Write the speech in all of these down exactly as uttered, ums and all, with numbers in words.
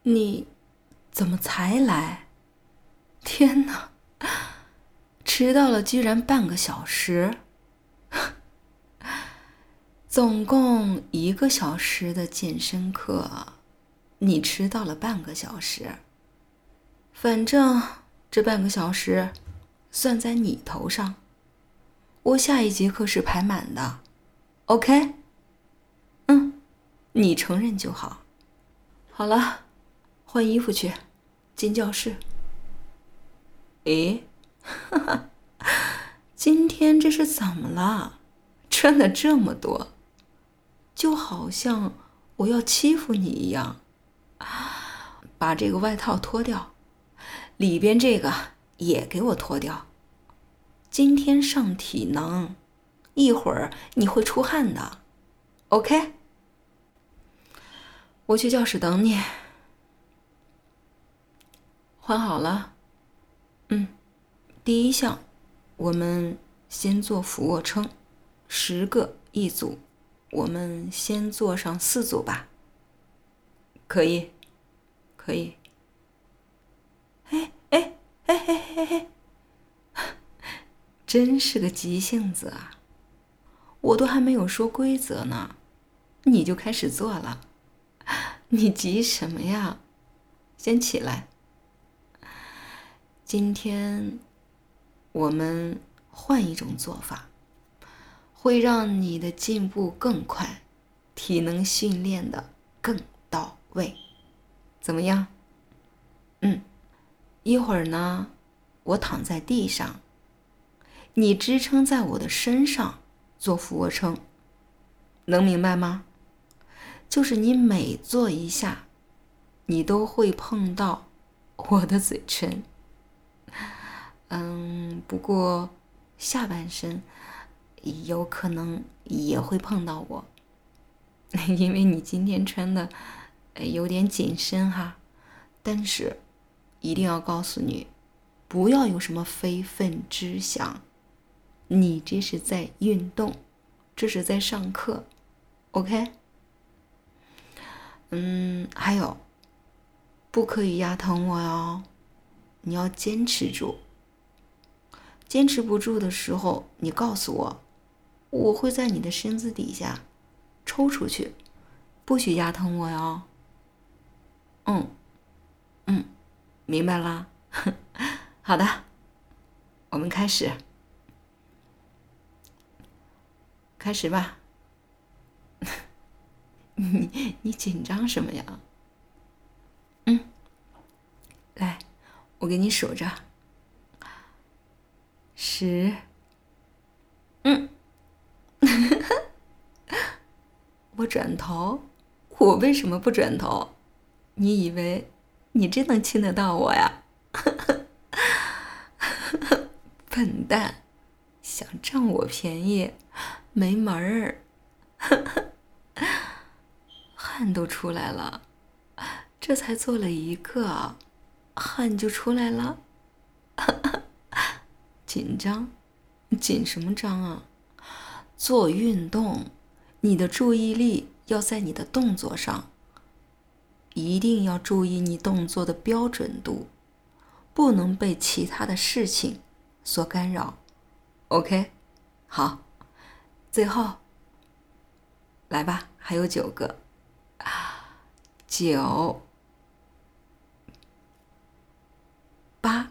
你怎么才来？天哪，迟到了居然半个小时。总共一个小时的健身课，你迟到了半个小时。反正这半个小时算在你头上，我下一节课是排满的 ，OK？ 嗯，你承认就好。好了，换衣服去，进教室。诶，哈哈，今天这是怎么了？穿的这么多，就好像我要欺负你一样。把这个外套脱掉，里边这个也给我脱掉。今天上体能，一会儿你会出汗的 ，OK？ 我去教室等你。换好了？嗯，第一项，我们先做俯卧撑，十个一组，我们先做上四组吧。可以，可以。哎哎哎哎哎哎！真是个急性子啊！我都还没有说规则呢，你就开始做了。你急什么呀？先起来。今天我们换一种做法，会让你的进步更快，体能训练的更到位。怎么样？嗯，一会儿呢，我躺在地上，你支撑在我的身上做俯卧撑，能明白吗？就是你每做一下，你都会碰到我的嘴唇。嗯，不过下半身有可能也会碰到我，因为你今天穿的有点紧身哈。但是一定要告诉你，不要有什么非分之想，你这是在运动，这是在上课 ，OK？ 嗯，还有，不可以压疼我哟，你要坚持住。坚持不住的时候，你告诉我，我会在你的身子底下抽出去，不许压疼我哟。嗯嗯，明白啦。好的，我们开始，开始吧。你你紧张什么呀？嗯，来，我给你数着。十，嗯，我转头，我为什么不转头？你以为你真能亲得到我呀？笨蛋，想占我便宜，没门儿！汗都出来了，这才做了一个，汗就出来了。紧张？紧什么张啊？做运动，你的注意力要在你的动作上，一定要注意你动作的标准度，不能被其他的事情所干扰。OK？ 好，最后，来吧，还有九个，九、八、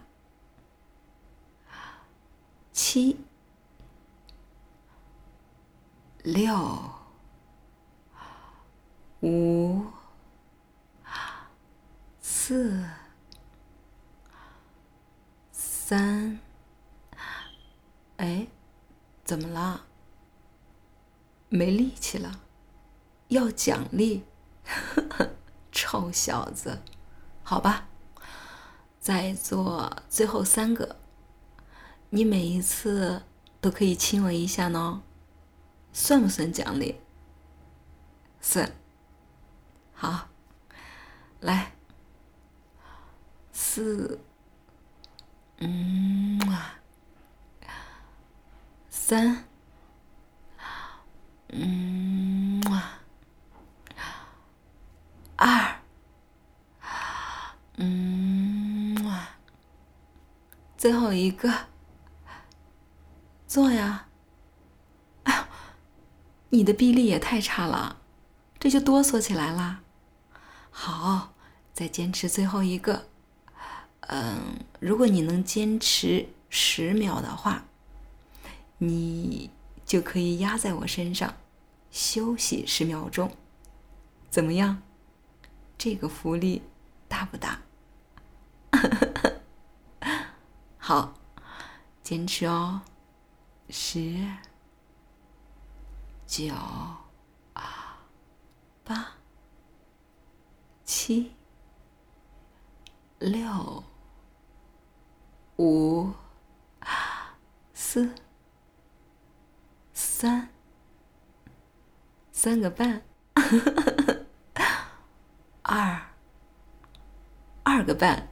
七、六、五、四、三。哎，怎么了？没力气了？要奖励？臭小子！好吧，再做最后三个。你每一次都可以亲我一下呢，算不算奖励？算。好，来，四，嗯啊，三，嗯啊，二， 最后一个，做呀！哎呀，你的臂力也太差了，这就哆嗦起来啦。好，再坚持最后一个。嗯，如果你能坚持十秒的话，你就可以压在我身上休息十秒钟，怎么样？这个福利大不大？好，坚持哦。十、九、八、七、六、五、四、三、三个半，二、二个半，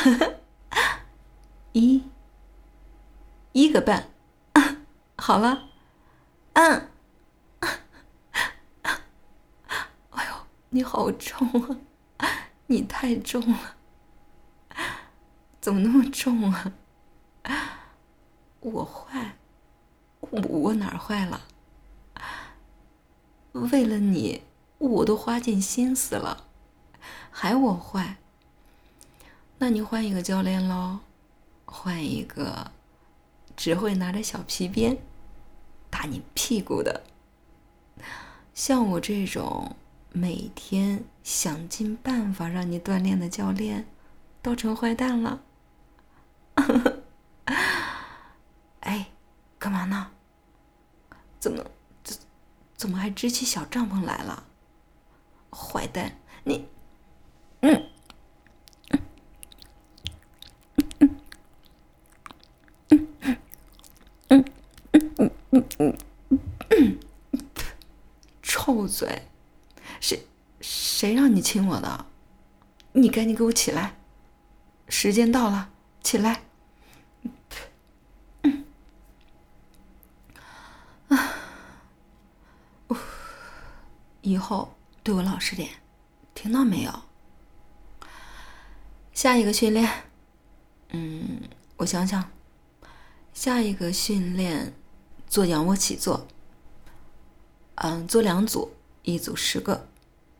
一、一个半，好了，嗯，哎呦，你好重啊，你太重了，怎么那么重啊？我坏，我我哪儿坏了？为了你，我都花尽心思了，还我坏？那你换一个教练咯，换一个只会拿着小皮鞭打你屁股的。像我这种每天想尽办法让你锻炼的教练，都成坏蛋了。哎，干嘛呢？怎么怎怎么还支起小帐篷来了？坏蛋，你，嗯。臭嘴，谁谁让你亲我的？你赶紧给我起来！时间到了，起来！嗯，啊，以后对我老实点，听到没有？下一个训练，嗯，我想想，下一个训练做仰卧起坐。嗯，做两组，一组十个。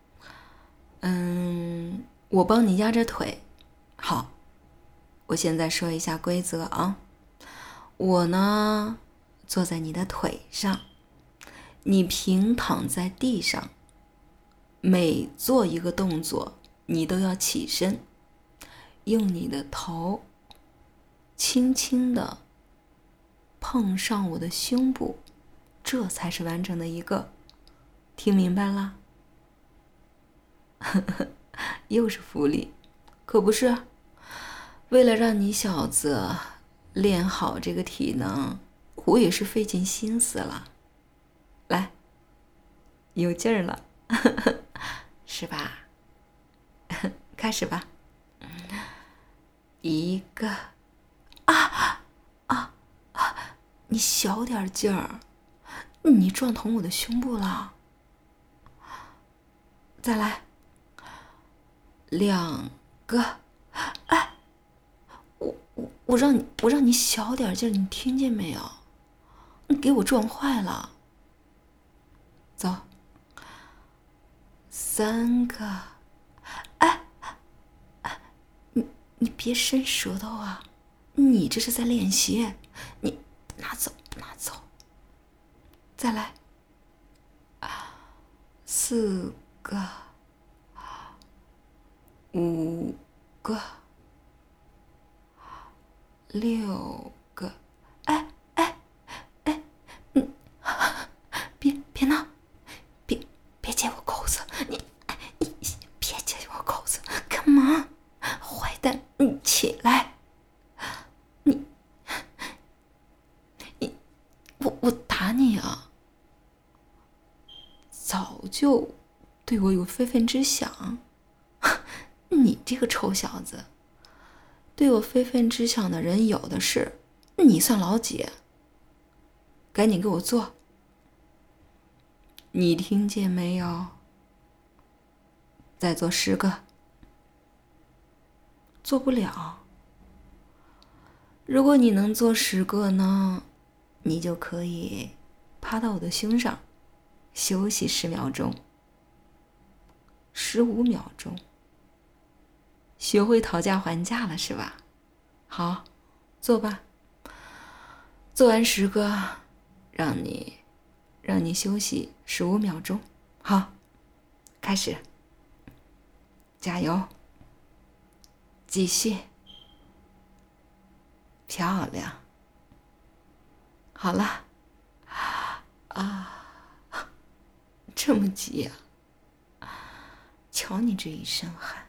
嗯，我帮你压着腿。好，我现在说一下规则啊。我呢，坐在你的腿上，你平躺在地上。每做一个动作，你都要起身，用你的头轻轻地碰上我的胸部。这才是完整的一个，听明白了？又是福利，可不是？为了让你小子练好这个体能，我也是费尽心思了。来，有劲儿了，是吧？开始吧。一个，啊啊啊！你小点劲儿。你撞疼我的胸部了，再来两个，哎，我我我让你我让你小点劲，你听见没有？你给我撞坏了。走，三个，哎哎，你你别伸舌头啊，你这是在练习，你拿走拿走。再来，四个，五个，六个，哎哎哎，嗯，别别闹，别别解我扣子，你你别解我扣子，干嘛？坏蛋，你起来！你你我我打你啊！早就对我有非分之想，你这个臭小子，对我非分之想的人有的是，你算老几？赶紧给我做！你听见没有？再做十个，做不了， 如果你能做十个呢，你就可以趴到我的胸上，休息十秒钟，十五秒钟。学会讨价还价了是吧？好，做吧。做完十个，让你让你休息十五秒钟。好，开始，加油，继续，漂亮。好了，啊，这么急呀、啊？瞧你这一身汗。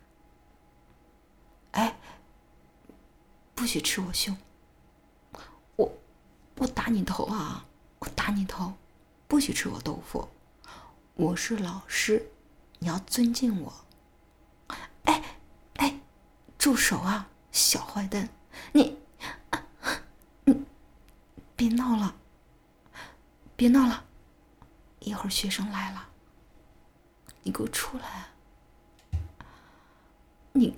哎，不许吃我胸！我我打你头啊！我打你头！不许吃我豆腐！我是老师，你要尊敬我。哎哎，住手啊，小坏蛋！你你别闹了，别闹了！一会儿学生来了，你给我出来！你。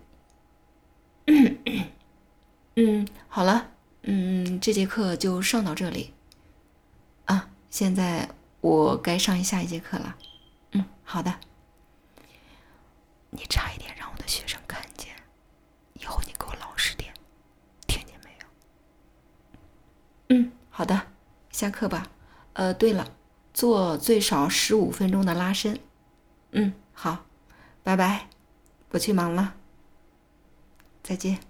嗯，好了，嗯，这节课就上到这里啊。现在我该上下一节课了。嗯，好的。你差一点让我的学生看见，以后你给我老实点，听见没有？嗯，好的，下课吧。呃，对了，做最少十五分钟的拉伸。嗯，好，拜拜，我去忙了，再见。